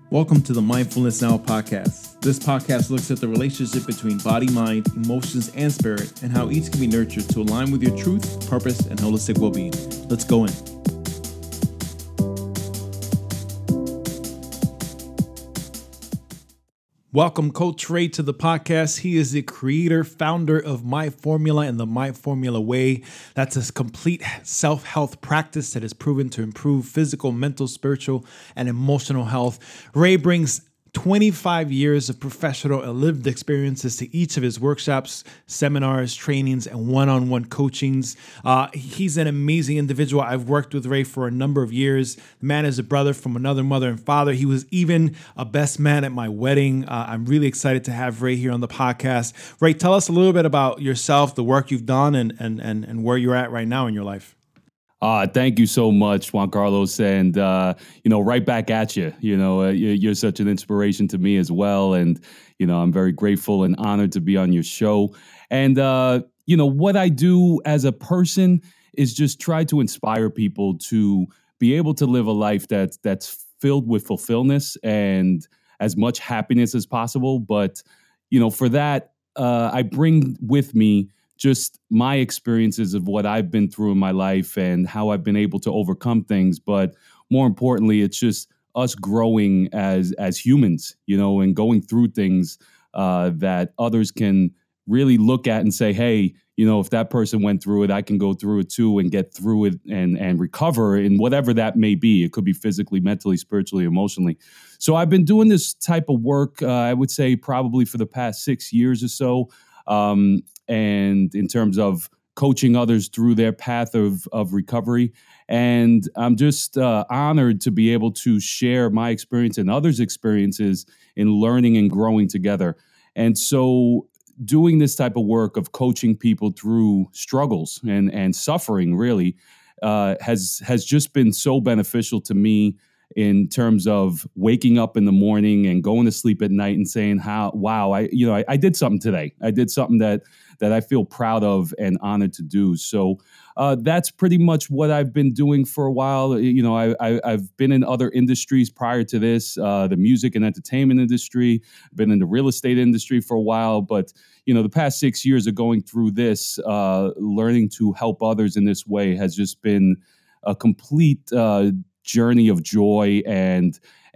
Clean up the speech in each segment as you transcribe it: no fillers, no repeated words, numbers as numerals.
Welcome to the Mindfulness Now podcast. This podcast looks at the relationship between body, mind, emotions, and spirit, and how each can be nurtured to align with your truth, purpose, and holistic well-being. Let's go in. Welcome, Coach Ray, to the podcast. He is the creator, founder of My Formula and the My Formula Way. That's a complete self-health practice that is proven to improve physical, mental, spiritual, and emotional health. Ray brings 25 years of professional and lived experiences to each of his workshops, seminars, trainings, and one-on-one coachings. He's an amazing individual. I've worked with Ray for a number of years. The man is a brother from another mother and father. He was even a best man at my wedding. I'm really excited to have Ray here on the podcast. Ray, tell us a little bit about yourself, the work you've done, and where you're at right now in your life. Thank you so much, Juan Carlos, and right back at you. You're such an inspiration to me as well, and I'm very grateful and honored to be on your show. And what I do as a person is just try to inspire people to be able to live a life that's filled with fulfillment and as much happiness as possible. But for that, I bring with me just my experiences of what I've been through in my life and how I've been able to overcome things. But more importantly, it's just us growing as humans, and going through things that others can really look at and say, hey, if that person went through it, I can go through it too and get through it and recover in whatever that may be. It could be physically, mentally, spiritually, emotionally. So I've been doing this type of work, I would say probably for the past 6 years or so. And in terms of coaching others through their path of recovery. And I'm just honored to be able to share my experience and others' experiences in learning and growing together. And so doing this type of work of coaching people through struggles and suffering really has just been so beneficial to me in terms of waking up in the morning and going to sleep at night and saying, I did something today. I did something that I feel proud of and honored to do. So that's pretty much what I've been doing for a while. I've been in other industries prior to this, the music and entertainment industry, been in the real estate industry for a while. But, the past 6 years of going through this, learning to help others in this way has just been a complete journey of joy and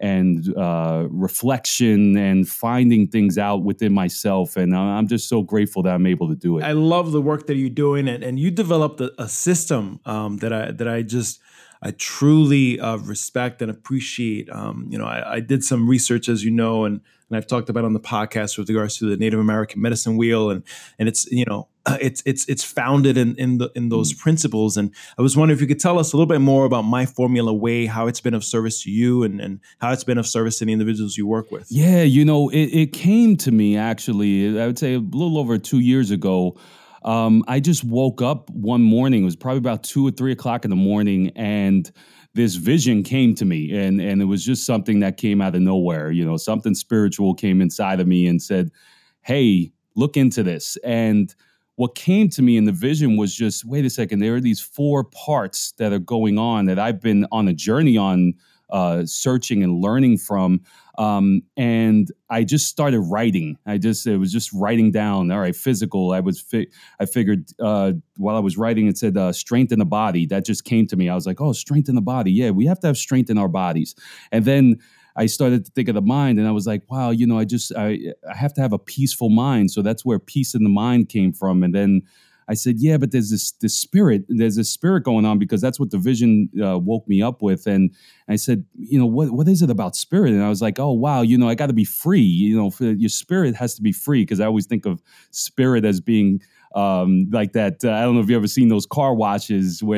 reflection and finding things out within myself. And I'm just so grateful that I'm able to do it. I love the work that you're doing, and you developed a system that I truly respect and appreciate. I did some research, as you know, and I've talked about on the podcast with regards to the Native American medicine wheel, and it's it's founded in those principles. And I was wondering if you could tell us a little bit more about My Formula Way, how it's been of service to you, and how it's been of service to the individuals you work with. Yeah, it came to me actually, I would say a little over 2 years ago. I just woke up one morning. It was probably about 2 or 3 o'clock in the morning, and this vision came to me, and it was just something that came out of nowhere. Something spiritual came inside of me and said, hey, look into this. And what came to me in the vision was just, wait a second, there are these 4 parts that are going on that I've been on a journey on, searching and learning from. And I just started writing. It was just writing down. All right, physical. I figured while I was writing, it said strength in the body. That just came to me. I was like, oh, strength in the body. Yeah, we have to have strength in our bodies. And then I started to think of the mind, and I was like, wow, I have to have a peaceful mind. So that's where peace in the mind came from. And then I said, yeah, but there's this spirit going on, because that's what the vision woke me up with. And I said, what is it about spirit? And I was like, oh, wow, I got to be free. Your spirit has to be free, because I always think of spirit as being like that. I don't know if you've ever seen those car washes where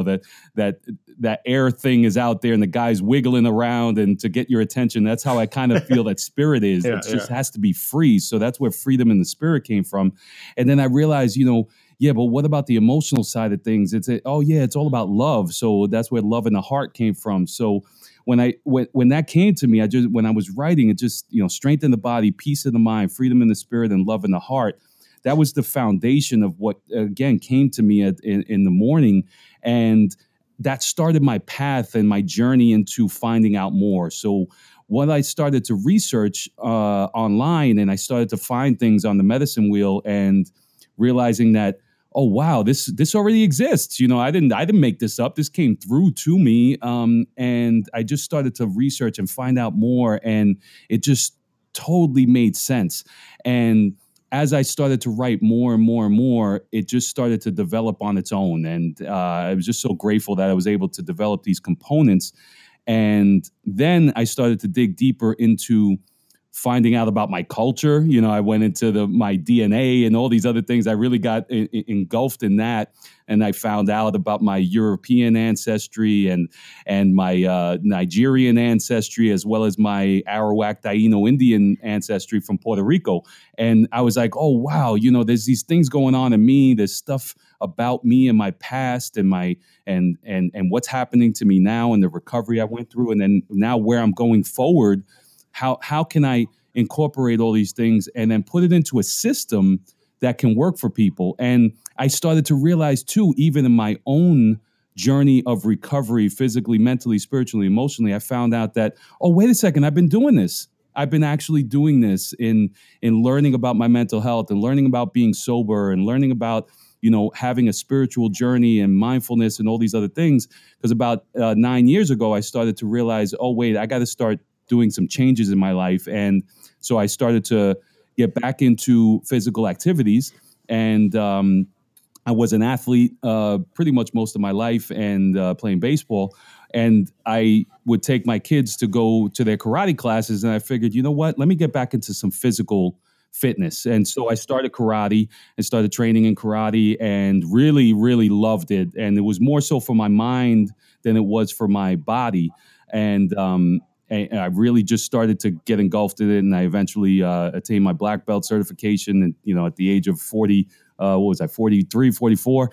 that air thing is out there and the guy's wiggling around and to get your attention. That's how I kind of feel that spirit is. It just has to be free. So that's where freedom in the spirit came from. And then I realized, yeah, but what about the emotional side of things? It's all about love. So that's where love in the heart came from. So when that came to me, when I was writing, it just, strength in the body, peace in the mind, freedom in the spirit, and love in the heart. That was the foundation of what, again, came to me in the morning. And that started my path and my journey into finding out more. So what I started to research online, and I started to find things on the medicine wheel, and realizing that, oh wow, this already exists. I didn't make this up. This came through to me, and I just started to research and find out more, and it just totally made sense. And as I started to write more and more and more, it just started to develop on its own. And I was just so grateful that I was able to develop these components. And then I started to dig deeper into finding out about my culture. I went into my DNA and all these other things. I really got engulfed in that. And I found out about my European ancestry and my Nigerian ancestry, as well as my Arawak Taino Indian ancestry from Puerto Rico. And I was like, oh, wow, there's these things going on in me. There's stuff about me and my past and and what's happening to me now and the recovery I went through. And then now where I'm going forward, how can I incorporate all these things and then put it into a system that can work for people? And I started to realize too, even in my own journey of recovery, physically, mentally, spiritually, emotionally, I found out that, oh, wait a second, I've been doing this. I've been actually doing this in learning about my mental health and learning about being sober and learning about, having a spiritual journey and mindfulness and all these other things. Because about 9 years ago, I started to realize, oh, wait, I got to start doing some changes in my life. And so I started to get back into physical activities. And I was an athlete pretty much most of my life, and playing baseball. And I would take my kids to go to their karate classes. And I figured, you know what, let me get back into some physical fitness. And so I started karate and started training in karate, and really, really loved it. And it was more so for my mind than it was for my body. And I really just started to get engulfed in it, and I eventually attained my black belt certification. And at the age of 40, 43, 44.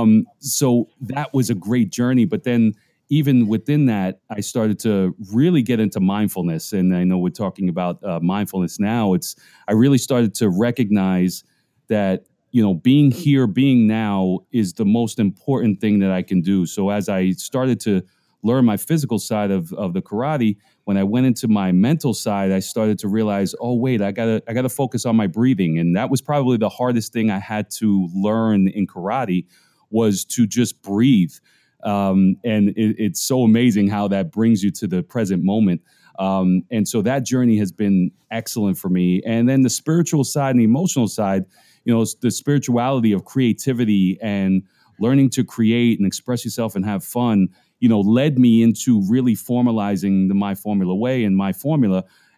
So that was a great journey. But then, even within that, I started to really get into mindfulness. And I know we're talking about mindfulness now. I really started to recognize that being here, being now, is the most important thing that I can do. So as I started to learn my physical side of the karate, when I went into my mental side, I started to realize, oh, wait, I gotta focus on my breathing. And that was probably the hardest thing I had to learn in karate, was to just breathe. And it's so amazing how that brings you to the present moment. And so that journey has been excellent for me. And then the spiritual side and the emotional side, the spirituality of creativity and learning to create and express yourself and have fun, led me into really formalizing the My Formula way and My Formula,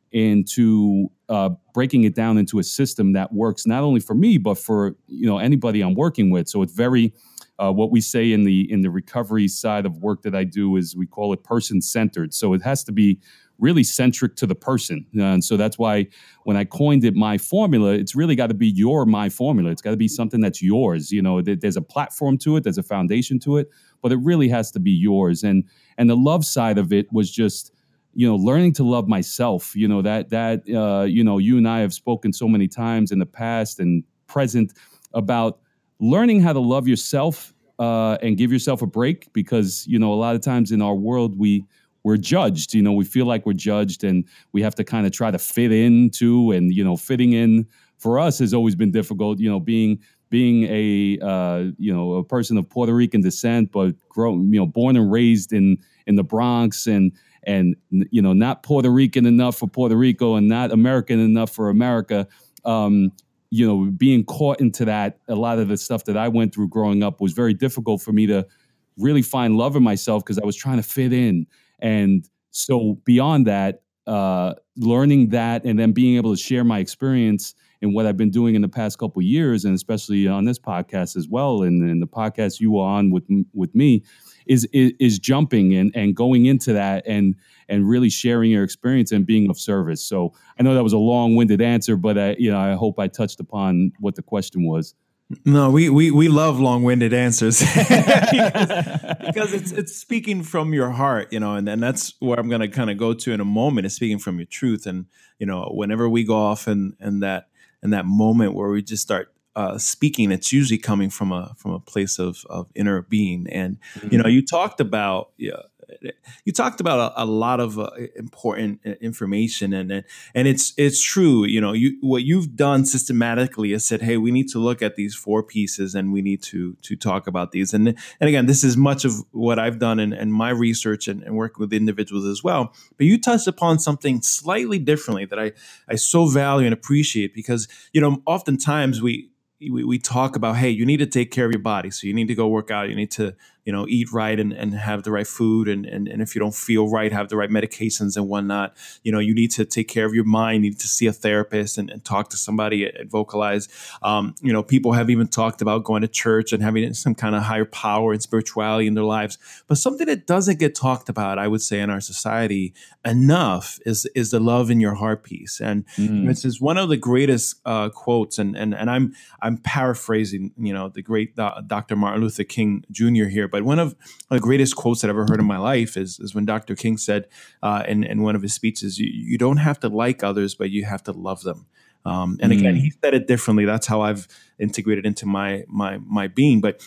into breaking it down into a system that works not only for me, but for, anybody I'm working with. So it's very, what we say in the recovery side of work that I do is we call it person-centered. So it has to be really centric to the person. And so that's why when I coined it My Formula, it's really got to be your My Formula. It's got to be something that's yours. There's a platform to it, there's a foundation to it, but it really has to be yours. And the love side of it was just, learning to love myself. You and I have spoken so many times in the past and present about learning how to love yourself and give yourself a break, because, a lot of times in our world, we're judged. We feel like we're judged, and we have to kind of try to fit into, and, fitting in for us has always been difficult, being a person of Puerto Rican descent, but born and raised in the Bronx, and not Puerto Rican enough for Puerto Rico and not American enough for America. Being caught into that, a lot of the stuff that I went through growing up was very difficult for me to really find love in myself, because I was trying to fit in. And so beyond that, learning that, and then being able to share my experience and what I've been doing in the past couple of years, and especially on this podcast as well, and the podcast you were on with me, is jumping and going into that and really sharing your experience and being of service. So I know that was a long-winded answer, but I hope I touched upon what the question was. No, we love long-winded answers because it's speaking from your heart, and that's where I'm going to kind of go to in a moment, is speaking from your truth. And, whenever we go off in that moment where we just start speaking, it's usually coming from a place of inner being. And Mhm. you talked about, you talked about a lot of important information, and it's true. You what you've done systematically is said, hey, we need to look at these four pieces, and we need to talk about these. And again, this is much of what I've done in my research and working with individuals as well. But you touched upon something slightly differently that I so value and appreciate, because oftentimes we talk about, hey, you need to take care of your body, so you need to go work out, you need to eat right, and have the right food, and if you don't feel right, have the right medications and whatnot. You need to take care of your mind, you need to see a therapist, and talk to somebody at Vocalize. People have even talked about going to church and having some kind of higher power and spirituality in their lives. But something that doesn't get talked about, I would say, in our society enough is the love in your heart piece. And Mm. this is one of the greatest quotes, and I'm paraphrasing, the great Dr. Martin Luther King Jr. here, but one of the greatest quotes that I've ever heard in my life is when Dr. King said in one of his speeches, you don't have to like others, but you have to love them. And again, he Mm. said it differently. That's how I've integrated into my being. But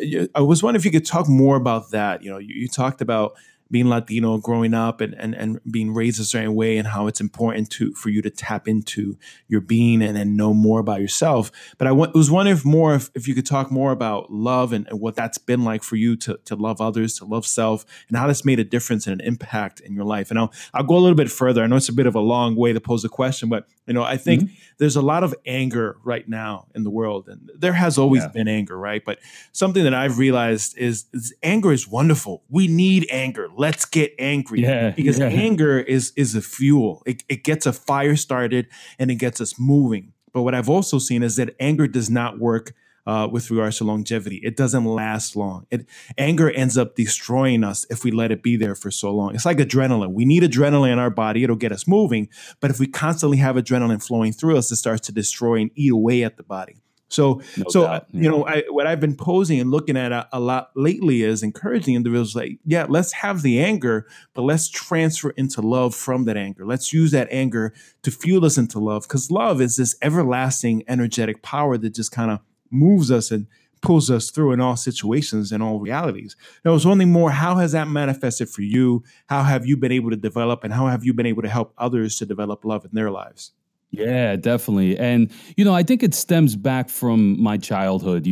I was wondering if you could talk more about that. You talked about being Latino, growing up, and being raised a certain way, and how it's important for you to tap into your being and know more about yourself. But was wondering if you could talk more about love, and what that's been like for you to love others, to love self, and how that's made a difference and an impact in your life. And I'll go a little bit further. I know it's a bit of a long way to pose the question, but I think Mhm. there's a lot of anger right now in the world, and there has always Yeah. been anger, right? But something that I've realized is anger is wonderful. We need anger. Let's get angry, Yeah. because Yeah. anger is a fuel. It gets a fire started, and it gets us moving. But what I've also seen is that anger does not work with regards to longevity. It doesn't last long. Anger ends up destroying us if we let it be there for so long. It's like adrenaline. We need adrenaline in our body. It'll get us moving. But if we constantly have adrenaline flowing through us, it starts to destroy and eat away at the body. So, No so doubt. Yeah. what I've been posing and looking at a lot lately is encouraging individuals, like, yeah, let's have the anger, but let's transfer into love from that anger. Let's use that anger to fuel us into love, because love is this everlasting, energetic power that just kind of moves us and pulls us through in all situations and all realities. Now, I was wondering more, how has that manifested for you? How have you been able to develop, and how have you been able to help others to develop love in their lives? Yeah, definitely. And I think it stems back from my childhood.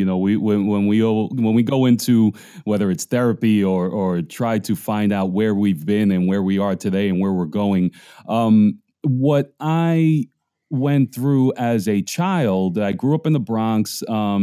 When we go into whether it's therapy or try to find out where we've been and where we are today and where we're going. What I went through as a child, I grew up in the Bronx.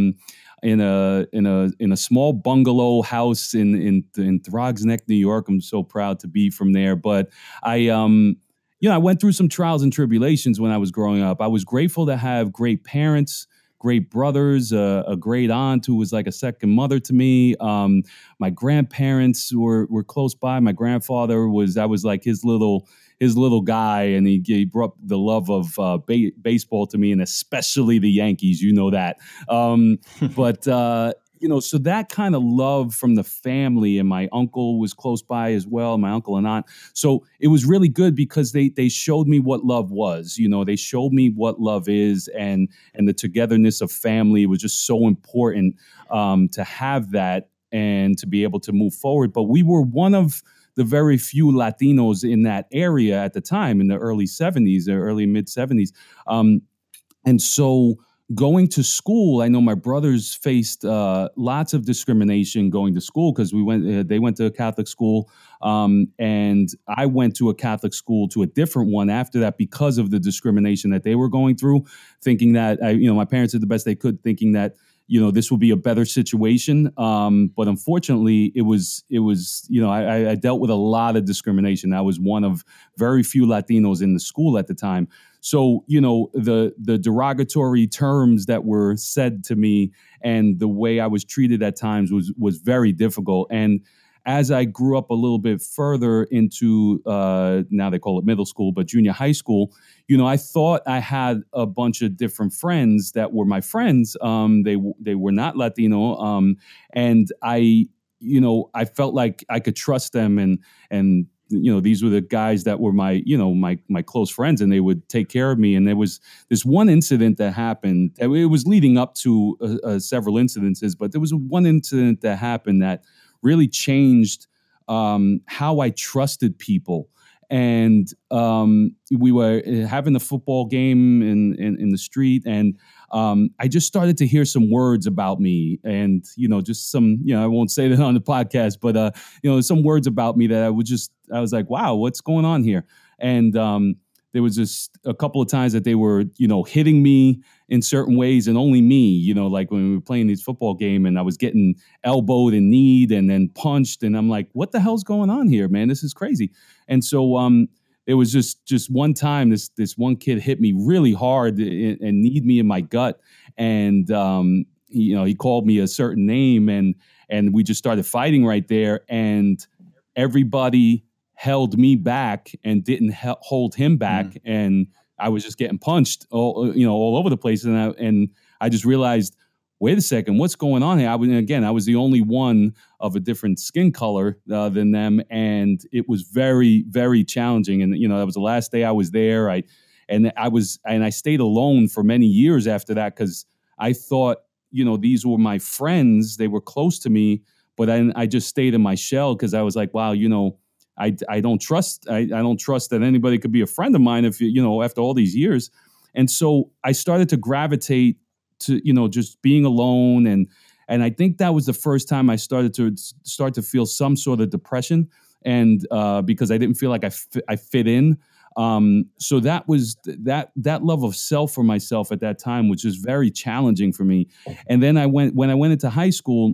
In a small bungalow house in Throgs Neck, New York. I'm so proud to be from there. But I went through some trials and tribulations when I was growing up. I was grateful to have great parents, great brothers, a great aunt who was like a second mother to me. My grandparents were close by. My grandfather I was like his little guy, and he brought the love of baseball to me, and especially the Yankees. You know that. But so that kind of love from the family, and my uncle was close by as well, my uncle and aunt. So it was really good because they showed me what love was. They showed me what love is, and the togetherness of family was just so important to have that and to be able to move forward. But we were one of the very few Latinos in that area at the time, in the early 70s or early mid 70s. And so going to school, I know my brothers faced lots of discrimination going to school because they went to a Catholic school, and I went to a Catholic school, to a different one after that, because of the discrimination that they were going through, thinking that my parents did the best they could, thinking that this will be a better situation. But unfortunately, it was I dealt with a lot of discrimination. I was one of very few Latinos in the school at the time. So, the derogatory terms that were said to me and the way I was treated at times was very difficult. And as I grew up a little bit further into, now they call it middle school, but junior high school, I thought I had a bunch of different friends that were my friends. They were not Latino. And I felt like I could trust them, and these were the guys that were my close friends, and they would take care of me. And there was this one incident that happened. It was leading up to several incidences, but there was one incident that happened that really changed how I trusted people. And we were having a football game in the street, and I just started to hear some words about me, and just some, I won't say that on the podcast, but some words about me that I was like, wow, what's going on here? And there was just a couple of times that they were, hitting me in certain ways, and only me, like when we were playing this football game, and I was getting elbowed and kneed and then punched, and I'm like, what the hell's going on here, man? This is crazy. And so it was just one time this one kid hit me really hard and kneed me in my gut, and he called me a certain name, and we just started fighting right there, and everybody held me back and didn't hold him back, and I was just getting punched all over the place, and I just realized, wait a second, what's going on here? I was the only one of a different skin color than them, and it was very, very challenging. And that was the last day I was there. I stayed alone for many years after that, because I thought these were my friends, they were close to me, but I just stayed in my shell, because I was like, wow, I don't trust that anybody could be a friend of mine if after all these years. And so I started to gravitate to just being alone, and I think that was the first time I started to feel some sort of depression, and because I didn't feel like I fit in. So that was that love of self for myself at that time, which was very challenging for me. And then when I went into high school.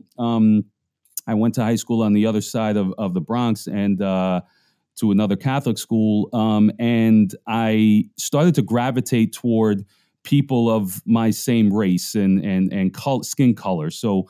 I went to high school on the other side of the Bronx, and to another Catholic school, and I started to gravitate toward people of my same race and skin color. So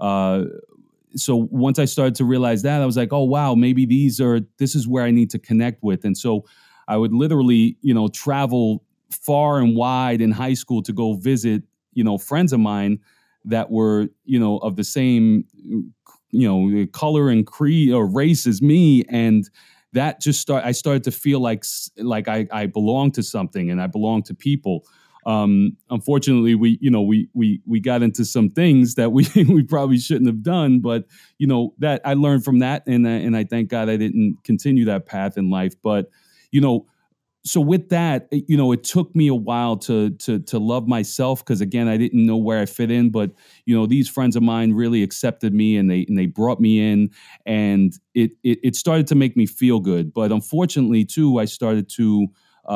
once I started to realize that, I was like, oh wow, maybe this is where I need to connect with. And so I would literally travel far and wide in high school to go visit friends of mine that were of the same color and creed or race as me, and that I started to feel like I belonged to something, and I belonged to people. Unfortunately, we got into some things that we probably shouldn't have done, but that I learned from that, and I thank God I didn't continue that path in life. But so with that, it took me a while to love myself, because again, I didn't know where I fit in. But these friends of mine really accepted me, and they brought me in, and it started to make me feel good. But unfortunately, too, I started to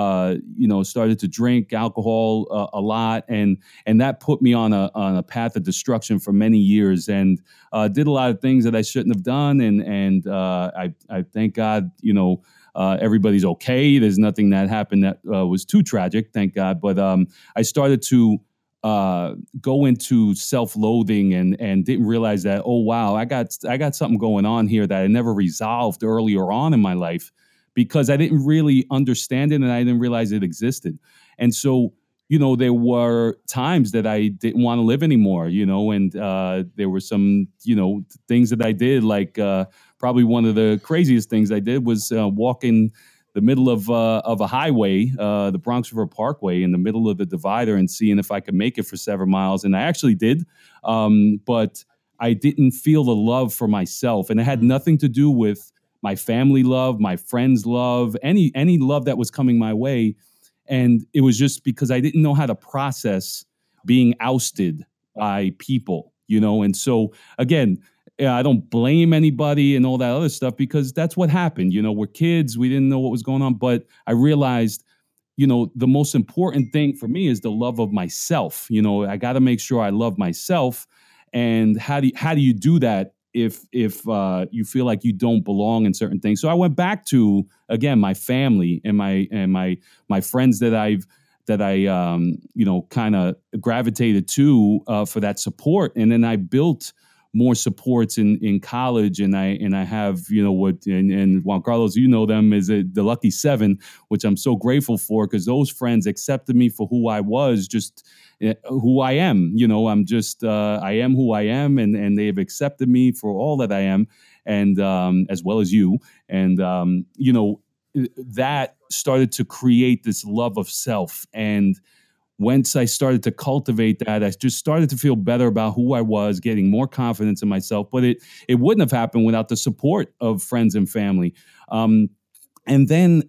drink alcohol a lot, and that put me on a path of destruction for many years, and did a lot of things that I shouldn't have done. And I thank God, everybody's okay. There's nothing that happened that was too tragic, thank God. But I started to go into self-loathing and didn't realize that, oh wow, I got something going on here that I never resolved earlier on in my life, because I didn't really understand it and I didn't realize it existed. And so there were times that I didn't want to live anymore, and there were some, things that I did, like probably one of the craziest things I did was walk in the middle of a highway, the Bronx River Parkway, in the middle of the divider, and seeing if I could make it for 7 miles. And I actually did, but I didn't feel the love for myself. And it had nothing to do with my family love, my friends love, any love that was coming my way. And it was just because I didn't know how to process being ousted by people, And so, again, I don't blame anybody and all that other stuff, because that's what happened. We're kids. We didn't know what was going on. But I realized, the most important thing for me is the love of myself. I got to make sure I love myself. And how do you do that if you feel like you don't belong in certain things? So I went back to, again, my family and my friends that I kind of gravitated to for that support. And then I built more supports in college, and I have and Juan Carlos, them as the Lucky Seven, which I'm so grateful for, because those friends accepted me for who I was, just who I am. I'm just I am who I am, and they have accepted me for all that I am. and as well as you. And, that started to create this love of self. And once I started to cultivate that, I just started to feel better about who I was, getting more confidence in myself. But it wouldn't have happened without the support of friends and family. And then,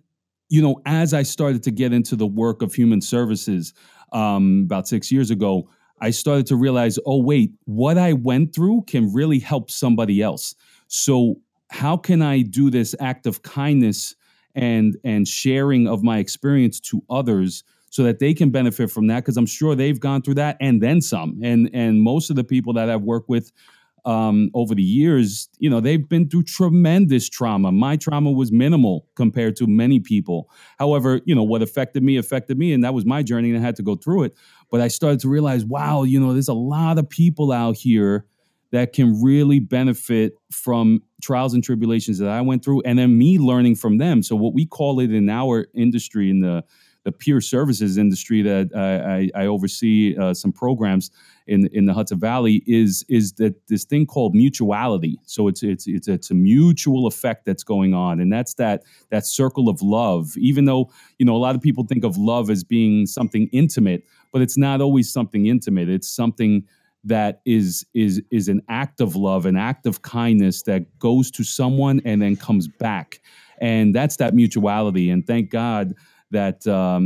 as I started to get into the work of human services about 6 years ago, I started to realize, oh, wait, what I went through can really help somebody else. So how can I do this act of kindness and sharing of my experience to others so that they can benefit from that? Because I'm sure they've gone through that and then some. And most of the people that I've worked with over the years, they've been through tremendous trauma. My trauma was minimal compared to many people. However, what affected me, and that was my journey, and I had to go through it. But I started to realize, wow, there's a lot of people out here that can really benefit from trials and tribulations that I went through, and then me learning from them. So what we call it in our industry, in the peer services industry that I oversee some programs in the Hudson Valley, is that this thing called mutuality. So it's a mutual effect that's going on, and that's that circle of love. Even though a lot of people think of love as being something intimate, but it's not always something intimate. It's something that is an act of love, an act of kindness that goes to someone and then comes back, and that's that mutuality. And thank God that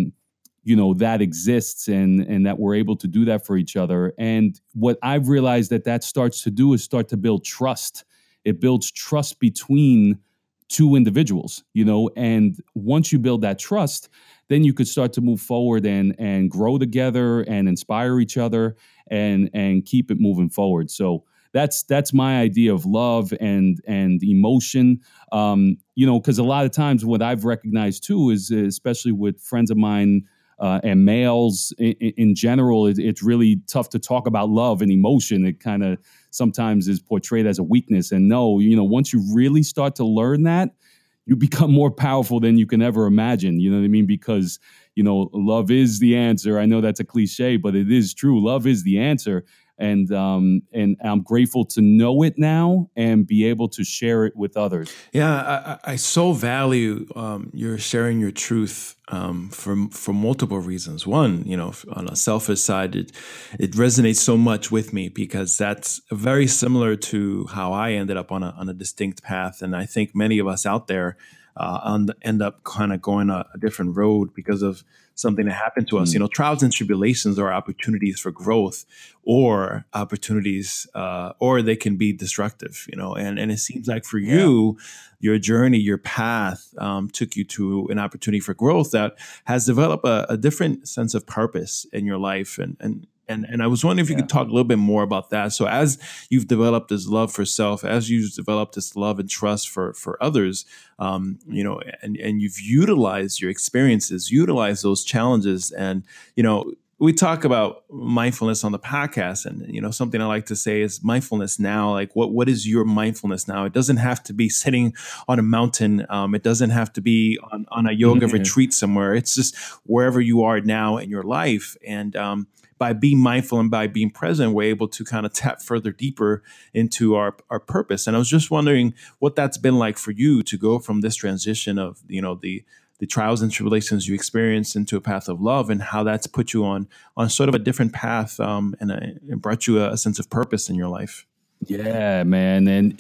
that exists and that we're able to do that for each other. And what I've realized that starts to do is start to build trust. It builds trust between two individuals, and once you build that trust, then you could start to move forward and grow together and inspire each other and keep it moving forward. So that's my idea of love and emotion. Because a lot of times what I've recognized too is, especially with friends of mine and males in general, it's really tough to talk about love and emotion. It kind of sometimes is portrayed as a weakness. And no, once you really start to learn that, you become more powerful than you can ever imagine. You know what I mean? Because, love is the answer. I know that's a cliche, but it is true. Love is the answer. And I'm grateful to know it now and be able to share it with others. Yeah, I so value your sharing your truth for multiple reasons. One, on a selfish side, it resonates so much with me because that's very similar to how I ended up on a distinct path, and I think many of us out there end up kind of going a different road because of something that happened to us. Trials and tribulations are opportunities for growth, or opportunities, or they can be destructive. And it seems like for you, your journey, your path took you to an opportunity for growth that has developed a different sense of purpose in your life, and I was wondering if you could talk a little bit more about that. So as you've developed this love for self, as you've developed this love and trust for others, and you've utilized your experiences, utilized those challenges, and we talk about mindfulness on the podcast, and something I like to say is mindfulness now. Like, what is your mindfulness now? It doesn't have to be sitting on a mountain. It doesn't have to be on a yoga retreat somewhere. It's just wherever you are now in your life, and by being mindful and by being present, we're able to kind of tap further deeper into our purpose. And I was just wondering what that's been like for you to go from this transition of, the trials and tribulations you experienced into a path of love, and how that's put you on sort of a different path and brought you a sense of purpose in your life. Yeah, man. And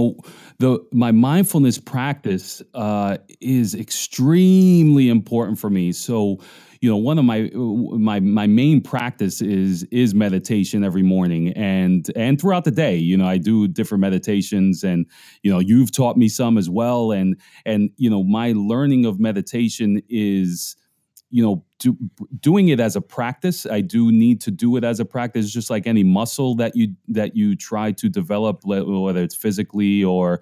my mindfulness practice is extremely important for me. So, one of my main practice is meditation every morning and throughout the day. I do different meditations, and you've taught me some as well. And my learning of meditation is doing it as a practice. I do need to do it as a practice, just like any muscle that you try to develop, whether it's physically or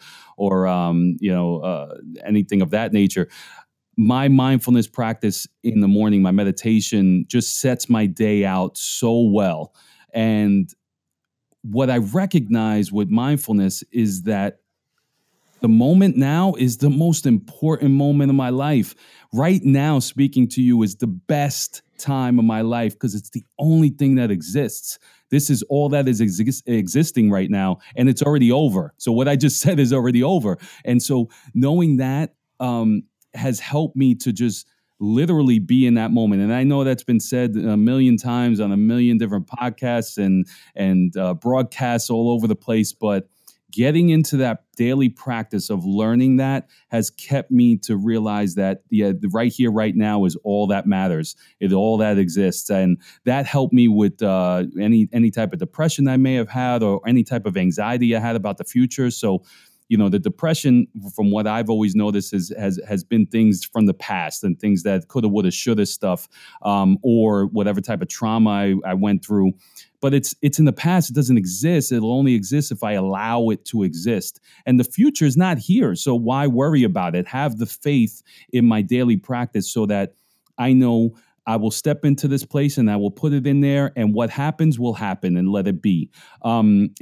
anything of that nature. My mindfulness practice in the morning, my meditation, just sets my day out so well. And what I recognize with mindfulness is that The moment now is the most important moment of my life. Right now, speaking to you is the best time of my life because it's the only thing that exists. This is all that is existing right now, and it's already over. So what I just said is already over. And so knowing that has helped me to just literally be in that moment. And I know that's been said a million times on a million different podcasts and broadcasts all over the place, but getting into that daily practice of learning that has kept me to realize that right here, right now is all that matters. It's all that exists. And that helped me with any type of depression I may have had or any type of anxiety I had about the future. So, the depression, from what I've always noticed, has been things from the past and things that coulda, woulda, shoulda stuff, or whatever type of trauma I went through. But it's in the past. It doesn't exist. It'll only exist if I allow it to exist. And the future is not here. So why worry about it? Have the faith in my daily practice so that I know I will step into this place and I will put it in there, and what happens will happen, and let it be. I'm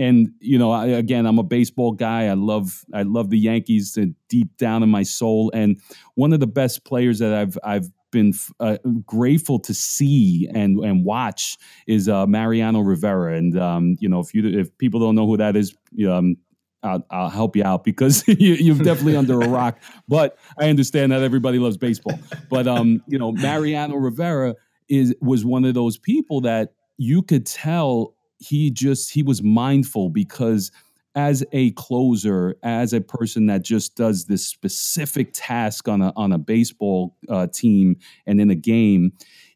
a baseball guy. I love the Yankees deep down in my soul. And one of the best players that I've been grateful to see and watch is Mariano Rivera. And if people don't know who that is, I'll help you out because you're definitely under a rock. But I understand that everybody loves baseball. But Mariano Rivera was one of those people that you could tell he was mindful, because as a closer, as a person that just does this specific task on a baseball team and in a game,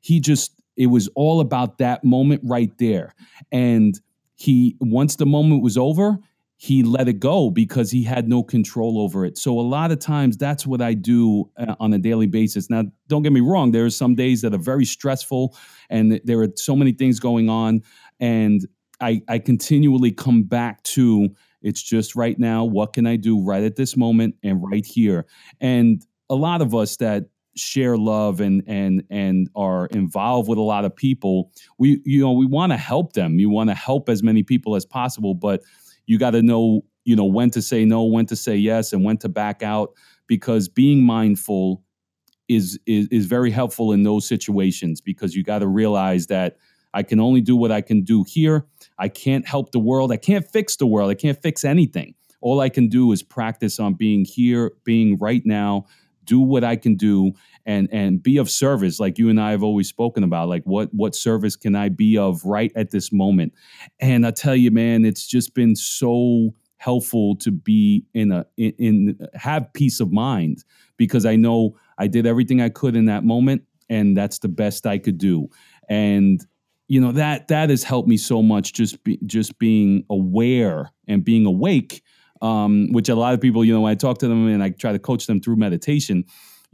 it was all about that moment right there. And once the moment was over, he let it go because he had no control over it. So a lot of times that's what I do on a daily basis. Now, don't get me wrong. There are some days that are very stressful and there are so many things going on. And I continually come back to, it's just right now. What can I do right at this moment and right here? And a lot of us that share love and are involved with a lot of people, we want to help them. You want to help as many people as possible, but you got to know, when to say no, when to say yes, and when to back out, because being mindful is very helpful in those situations, because you got to realize that I can only do what I can do here. I can't help the world. I can't fix the world. I can't fix anything. All I can do is practice on being here, being right now, do what I can do, and be of service, like you and I have always spoken about. Like what service can I be of right at this moment? And I tell you, man, it's just been so helpful to be have peace of mind, because I know I did everything I could in that moment, and that's the best I could do. And that has helped me so much, just being aware and being awake. Which a lot of people, when I talk to them and I try to coach them through meditation,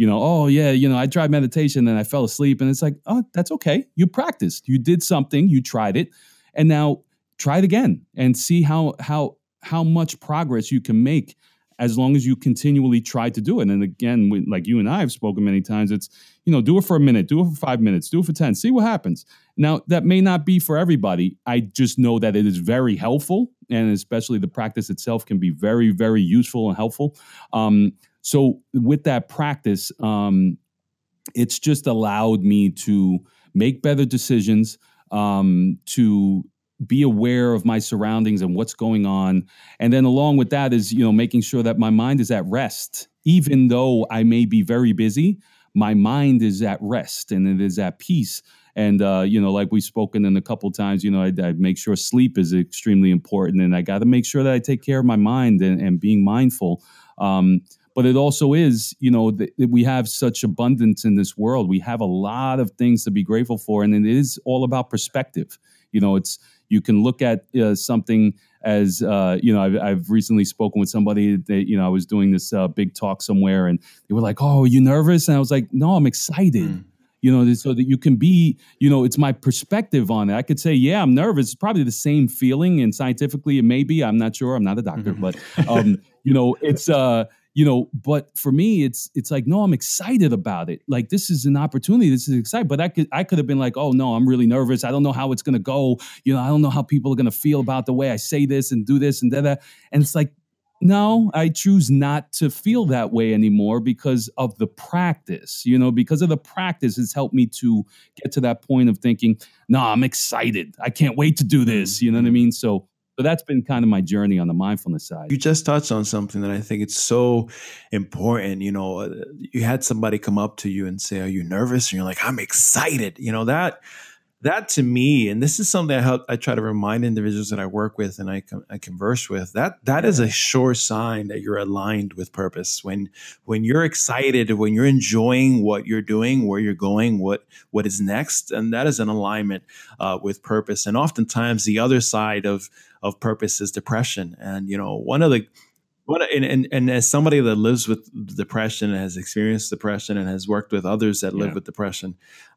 I tried meditation and I fell asleep, and it's like, oh, that's okay. You practiced, you did something, you tried it, and now try it again and see how much progress you can make as long as you continually try to do it. And again, like you and I have spoken many times, it's, do it for a minute, do it for 5 minutes, do it for 10, see what happens. Now, that may not be for everybody. I just know that it is very helpful, and especially the practice itself can be very, very useful and helpful. So with that practice, it's just allowed me to make better decisions, to be aware of my surroundings and what's going on. And then along with that is, making sure that my mind is at rest. Even though I may be very busy, my mind is at rest and it is at peace. And, like we've spoken in a couple of times, I make sure sleep is extremely important, and I got to make sure that I take care of my mind and being mindful. But it also is, that we have such abundance in this world. We have a lot of things to be grateful for, and it is all about perspective. You can look at something as, I've recently spoken with somebody that, I was doing this big talk somewhere, and they were like, "Oh, are you nervous?" And I was like, "No, I'm excited." So that you can be, it's my perspective on it. I could say, yeah, I'm nervous. It's probably the same feeling, and scientifically it may be. I'm not sure. I'm not a doctor, but, it's, but for me, it's like, no, I'm excited about it. Like, this is an opportunity. This is exciting. But I could have been like, oh no, I'm really nervous. I don't know how it's going to go. I don't know how people are going to feel about the way I say this and do this and that. And it's like, No, I choose not to feel that way anymore because of the practice. Because of the practice, it's helped me to get to that point of thinking, no, I'm excited. I can't wait to do this. You know what I Mm-hmm. mean? So that's been kind of my journey on the mindfulness side. You just touched on something that I think it's so important. You had somebody come up to you and say, "Are you nervous?" And you're like, "I'm excited." That to me, and this is something I try to remind individuals that I work with and I converse with, that is a sure sign that you're aligned with purpose. When you're excited, when you're enjoying what you're doing, where you're going, what is next, and that is an alignment with purpose. And oftentimes, the other side of purpose is depression. And one of the what and as somebody that lives with depression and has experienced depression and has worked with others that live Yeah. with depression,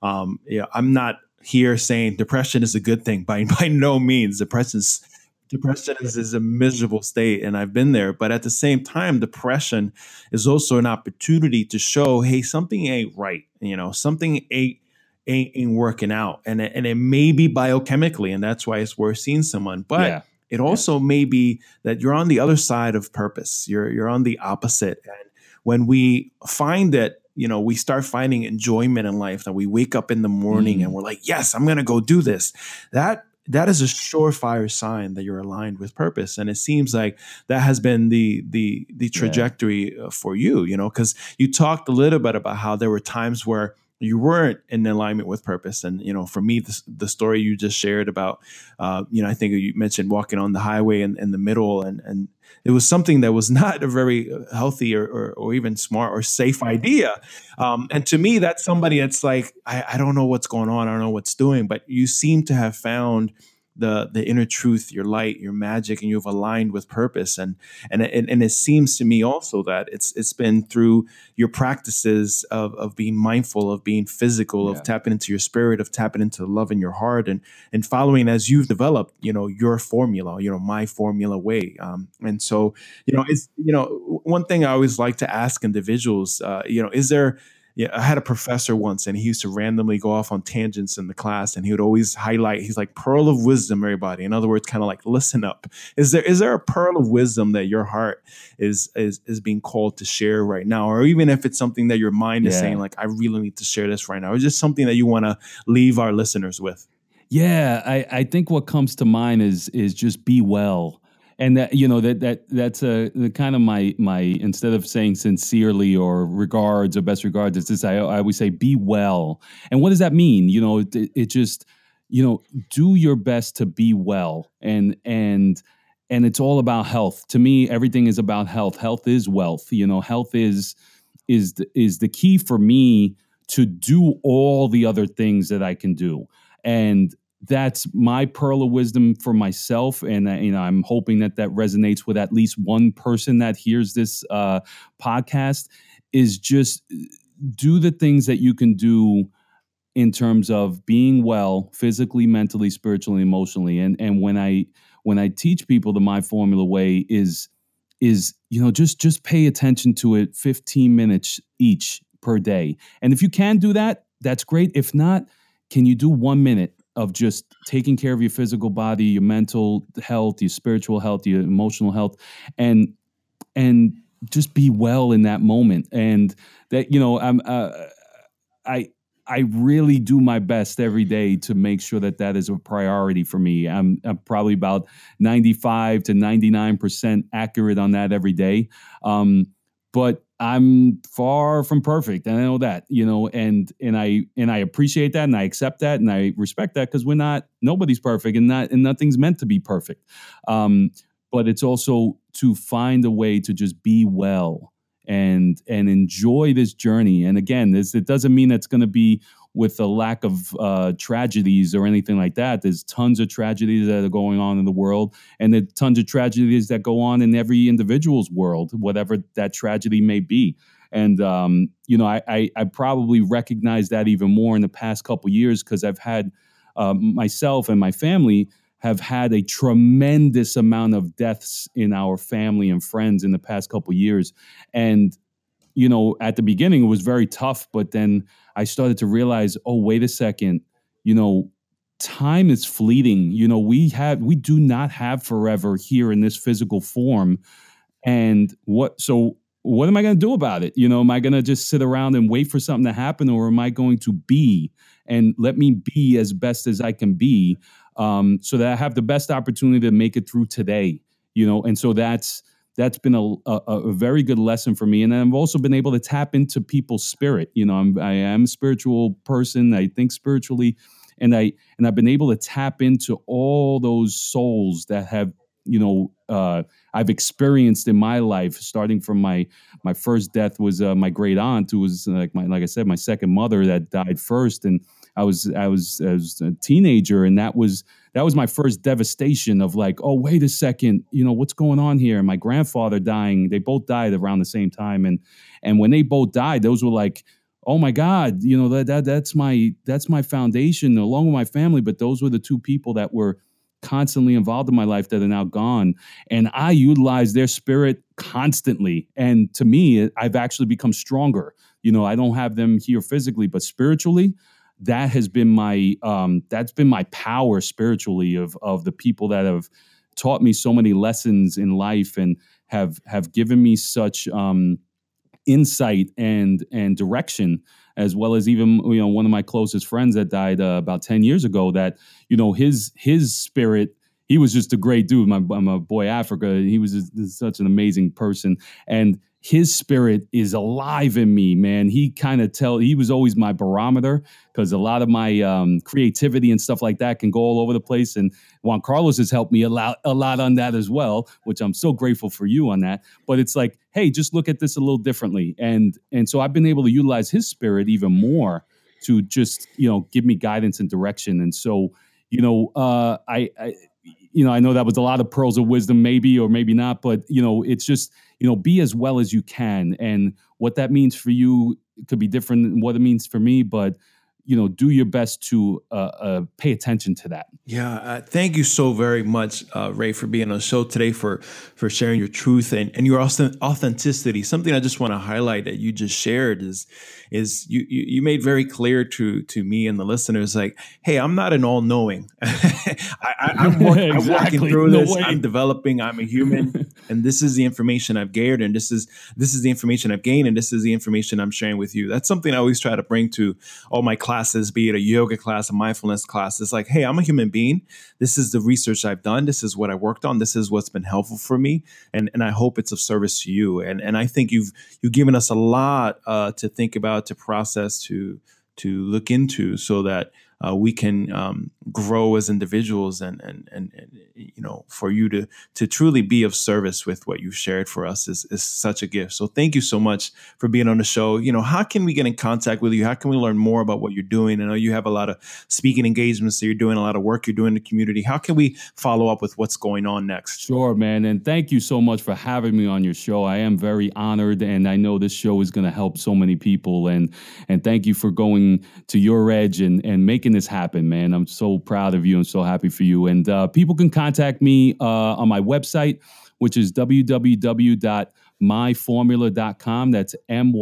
I'm not here saying depression is a good thing by no means. Depression is a miserable state, and I've been there. But at the same time, depression is also an opportunity to show, hey, something ain't right. Something ain't working out, and it may be biochemically, and that's why it's worth seeing someone. But Yeah. it Yeah. also may be that you're on the other side of purpose. You're on the opposite. And when we find that, we start finding enjoyment in life, that we wake up in the morning and Mm. we're like, yes, I'm going to go do this. That is a surefire sign that you're aligned with purpose. And it seems like that has been the Yeah. trajectory for you, because you talked a little bit about how there were times where you weren't in alignment with purpose. And, for me, the story you just shared about, I think you mentioned walking on the highway in the middle, and it was something that was not a very healthy or even smart or safe idea. And to me, that's somebody that's like, I don't know what's going on. I don't know what's doing, but you seem to have found the inner truth, your light, your magic, and you've aligned with purpose. And it seems to me also that it's been through your practices of being mindful, of being physical, of Yeah. tapping into your spirit, of tapping into the love in your heart, and following as you've developed, your formula, my formula way. And so, it's one thing I always like to ask individuals, is there. Yeah, I had a professor once, and he used to randomly go off on tangents in the class, and he would always highlight. He's like, "Pearl of wisdom, everybody." In other words, kind of like, listen up. Is there a pearl of wisdom that your heart is being called to share right now, or even if it's something that your mind is saying, Yeah. like, I really need to share this right now, or just something that you want to leave our listeners with? Yeah, I think what comes to mind is just be well. And that's the kind of my instead of saying sincerely or regards or best regards, it's this I always say be well. And what does that mean? It just, do your best to be well. And it's all about health. To me, everything is about health. Health is wealth. Health is the key for me to do all the other things that I can do. And that's my pearl of wisdom for myself. And I'm hoping that resonates with at least one person that hears this podcast. Is just do the things that you can do in terms of being well physically, mentally, spiritually, emotionally. And when I teach people the My Formula way is just pay attention to it 15 minutes each per day. And if you can do that, that's great. If not, can you do 1 minute of just taking care of your physical body, your mental health, your spiritual health, your emotional health, and just be well in that moment? And that I I really do my best every day to make sure that is a priority for me. I'm probably about 95 to 99% accurate on that every day. But I'm far from perfect, and I know that, and I appreciate that, and I accept that, and I respect that, because nobody's perfect, and nothing's meant to be perfect. Um, but it's also to find a way to just be well and enjoy this journey. And again, it doesn't mean it's going to be with a lack of tragedies or anything like that. There's tons of tragedies that are going on in the world, and there's tons of tragedies that go on in every individual's world, whatever that tragedy may be. And I probably recognize that even more in the past couple of years, because I've had myself and my family have had a tremendous amount of deaths in our family and friends in the past couple of years. And, at the beginning it was very tough, but then I started to realize, oh, wait a second, you know, time is fleeting. We do not have forever here in this physical form. And what am I going to do about it? Am I going to just sit around and wait for something to happen, or am I going to be and let me be as best as I can be, so that I have the best opportunity to make it through today? And so that's been a very good lesson for me. And I've also been able to tap into people's spirit. I am a spiritual person. I think spiritually, and I've been able to tap into all those souls that have, I've experienced in my life, starting from my first death was my great aunt, who was like I said, my second mother that died first. And I was a teenager, and that was my first devastation of like, oh, wait a second, what's going on here? And my grandfather dying, they both died around the same time. And when they both died, those were like, oh my God, that's my foundation along with my family. But those were the two people that were constantly involved in my life that are now gone. And I utilize their spirit constantly. And to me, I've actually become stronger. I don't have them here physically, but spiritually, that has been my power spiritually of the people that have taught me so many lessons in life and have given me such insight and direction, as well as even one of my closest friends that died about 10 years ago, that his spirit, he was just a great dude. My boy Africa, he was just such an amazing person, and his spirit is alive in me, man. He was always my barometer, because a lot of my creativity and stuff like that can go all over the place. And Juan Carlos has helped me a lot on that as well, which I'm so grateful for you on that. But it's like, hey, just look at this a little differently. And so I've been able to utilize his spirit even more to just, give me guidance and direction. And so, I know that was a lot of pearls of wisdom, maybe or maybe not, but it's just, be as well as you can. And what that means for you could be different than what it means for me, but do your best to pay attention to that. Yeah, thank you so very much, Ray, for being on the show today, for sharing your truth and your authenticity. Something I just want to highlight that you just shared is you made very clear to me and the listeners, like, hey, I'm not an all-knowing. I'm working through this. I'm developing. I'm a human, and this is the information I've gathered, and this is the information I've gained, and this is the information I'm sharing with you. That's something I always try to bring to all my classes, be it a yoga class, a mindfulness class. It's like, hey, I'm a human being. This is the research I've done. This is what I worked on. This is what's been helpful for me. And I hope it's of service to you. And I think you've given us a lot to think about, to process, to look into, so that we can grow as individuals and for you to truly be of service with what you've shared for us is such a gift. So thank you so much for being on the show. How can we get in contact with you? How can we learn more about what you're doing? I know you have a lot of speaking engagements that you're doing, a lot of work you're doing in the community. How can we follow up with what's going on next? Sure, man. And thank you so much for having me on your show. I am very honored, and I know this show is going to help so many people. And thank you for going to your edge and making this happen, man. I'm so proud of you and so happy for you. And people can contact me on my website, which is www.myformula.com. That's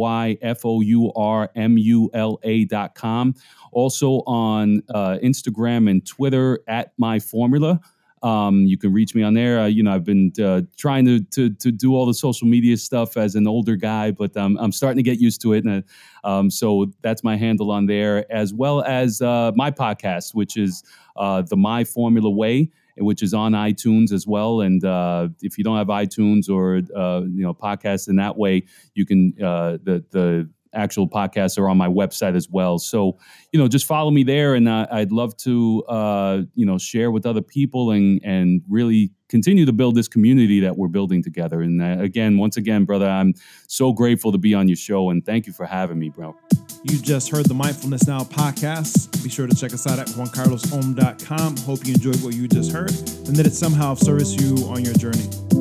MYFOURMULA.com. Also on Instagram and Twitter at myformula. You can reach me on there. I've been trying to do all the social media stuff as an older guy, but I'm starting to get used to it. And so that's my handle on there, as well as my podcast, which is the My Formula Way, which is on iTunes as well. And if you don't have iTunes or podcasts in that way, you can the actual podcasts are on my website as well. So, just follow me there, and I'd love to, share with other people and really continue to build this community that we're building together. And once again, brother, I'm so grateful to be on your show, and thank you for having me, bro. You just heard the Mindfulness Now podcast. Be sure to check us out at juancarlosom.com. Hope you enjoyed what you just heard and that it somehow serves you on your journey.